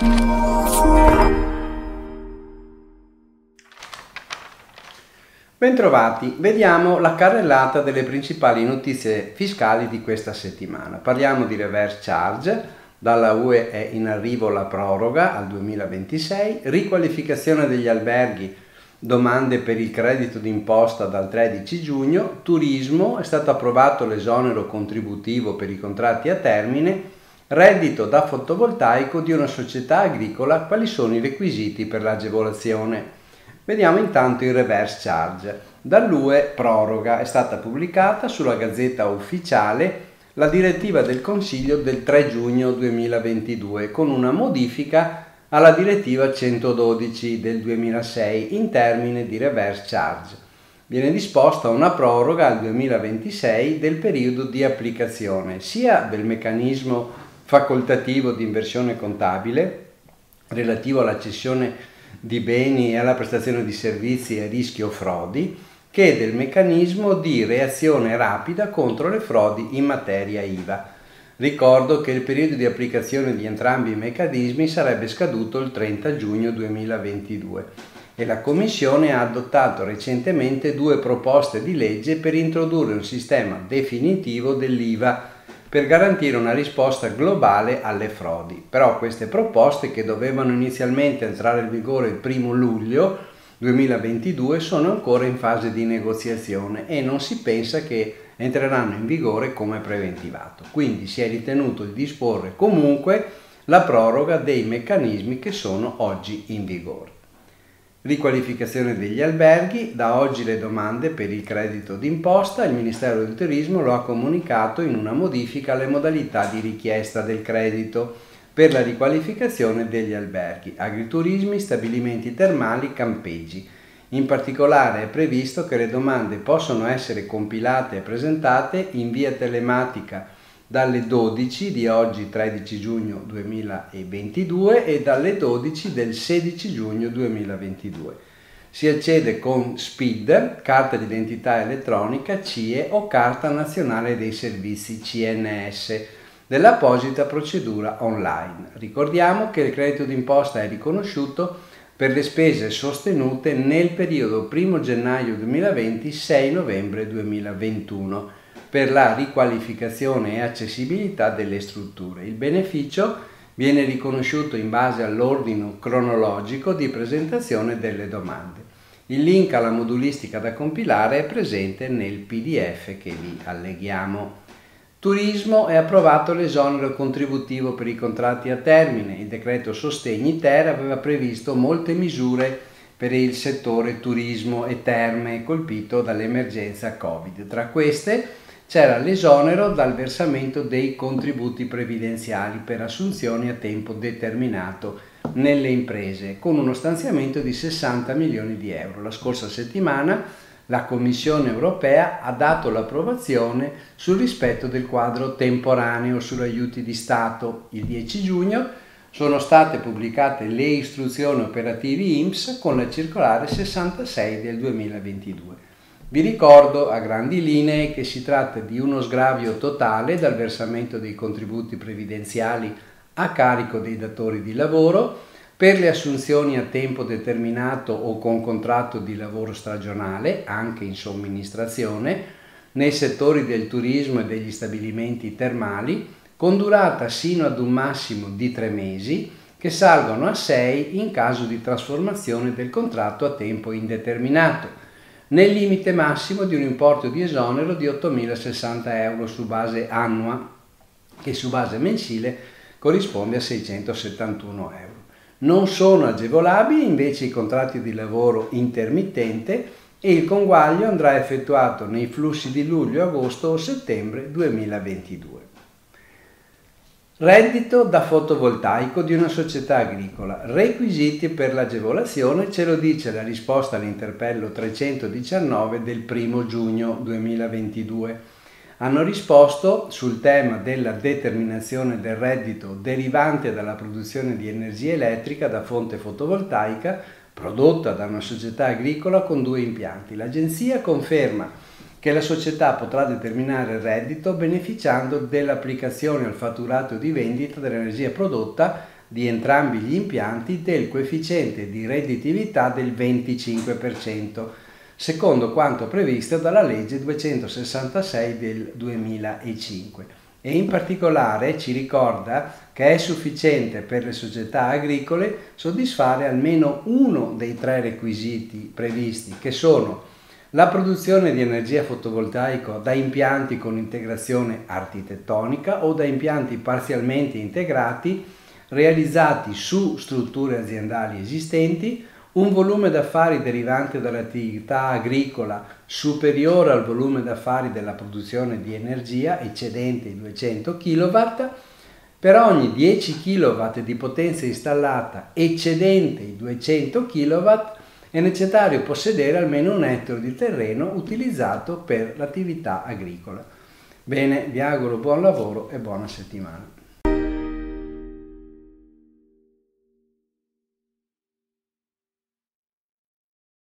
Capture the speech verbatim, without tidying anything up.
Bentrovati, vediamo la carrellata delle principali notizie fiscali di questa settimana. Parliamo di reverse charge, dalla U E è in arrivo la proroga al duemilaventisei, riqualificazione degli alberghi, domande per il credito d'imposta dal tredici giugno, turismo, è stato approvato l'esonero contributivo per i contratti a termine, reddito da fotovoltaico di una società agricola, quali sono i requisiti per l'agevolazione. Vediamo intanto il reverse charge. Dall'U E proroga, è stata pubblicata sulla Gazzetta Ufficiale la direttiva del Consiglio del tre giugno duemilaventidue con una modifica alla direttiva centododici del duemilasei in termini di reverse charge. Viene disposta una proroga al duemilaventisei del periodo di applicazione sia del meccanismo facoltativo di inversione contabile relativo alla cessione di beni e alla prestazione di servizi a rischio frodi, che del meccanismo di reazione rapida contro le frodi in materia I V A. Ricordo che il periodo di applicazione di entrambi i meccanismi sarebbe scaduto il trenta giugno duemilaventidue e la Commissione ha adottato recentemente due proposte di legge per introdurre un sistema definitivo dell'I V A per garantire una risposta globale alle frodi. Però queste proposte, che dovevano inizialmente entrare in vigore il primo luglio duemilaventidue, sono ancora in fase di negoziazione e non si pensa che entreranno in vigore come preventivato. Quindi si è ritenuto di disporre comunque la proroga dei meccanismi che sono oggi in vigore. Riqualificazione degli alberghi, da oggi le domande per il credito d'imposta, il Ministero del Turismo lo ha comunicato in una modifica alle modalità di richiesta del credito per la riqualificazione degli alberghi, agriturismi, stabilimenti termali, campeggi. In particolare è previsto che le domande possono essere compilate e presentate in via telematica dalle dodici di oggi tredici giugno duemilaventidue e dalle dodici del sedici giugno duemilaventidue. Si accede con S P I D, carta d'identità elettronica, C I E o carta nazionale dei servizi C N S dell'apposita procedura online. Ricordiamo che il credito d'imposta è riconosciuto per le spese sostenute nel periodo primo gennaio duemilaventi - sei novembre duemilaventuno. Per la riqualificazione e accessibilità delle strutture. Il beneficio viene riconosciuto in base all'ordine cronologico di presentazione delle domande. Il link alla modulistica da compilare è presente nel P D F che vi alleghiamo. Turismo, è approvato l'esonero contributivo per i contratti a termine. Il decreto Sostegni Ter aveva previsto molte misure per il settore turismo e terme colpito dall'emergenza Covid. Tra queste c'era l'esonero dal versamento dei contributi previdenziali per assunzioni a tempo determinato nelle imprese, con uno stanziamento di sessanta milioni di euro. La scorsa settimana la Commissione europea ha dato l'approvazione sul rispetto del quadro temporaneo sugli aiuti di Stato. Il dieci giugno sono state pubblicate le istruzioni operative I N P S con la circolare sessantasei del duemilaventidue. Vi ricordo a grandi linee che si tratta di uno sgravio totale dal versamento dei contributi previdenziali a carico dei datori di lavoro per le assunzioni a tempo determinato o con contratto di lavoro stagionale, anche in somministrazione, nei settori del turismo e degli stabilimenti termali, con durata sino ad un massimo di tre mesi, che salgono a sei in caso di trasformazione del contratto a tempo indeterminato, nel limite massimo di un importo di esonero di ottomilasessanta euro su base annua, che su base mensile corrisponde a seicentosettantuno euro. Non sono agevolabili invece i contratti di lavoro intermittente e il conguaglio andrà effettuato nei flussi di luglio, agosto o settembre duemilaventidue. Reddito da fotovoltaico di una società agricola. Requisiti per l'agevolazione, ce lo dice la risposta all'interpello trecentodiciannove del primo giugno duemilaventidue. Hanno risposto sul tema della determinazione del reddito derivante dalla produzione di energia elettrica da fonte fotovoltaica prodotta da una società agricola con due impianti. L'agenzia conferma che la società potrà determinare il reddito beneficiando dell'applicazione al fatturato di vendita dell'energia prodotta di entrambi gli impianti del coefficiente di redditività del venticinque per cento, secondo quanto previsto dalla legge duecentosessantasei del duemilacinque. E in particolare ci ricorda che è sufficiente per le società agricole soddisfare almeno uno dei tre requisiti previsti, che sono la produzione di energia fotovoltaica da impianti con integrazione architettonica o da impianti parzialmente integrati realizzati su strutture aziendali esistenti, un volume d'affari derivante dall'attività agricola superiore al volume d'affari della produzione di energia eccedente i duecento chilowatt, per ogni dieci chilowatt di potenza installata eccedente i duecento chilowatt è necessario possedere almeno un ettaro di terreno utilizzato per l'attività agricola. Bene, vi auguro buon lavoro e buona settimana.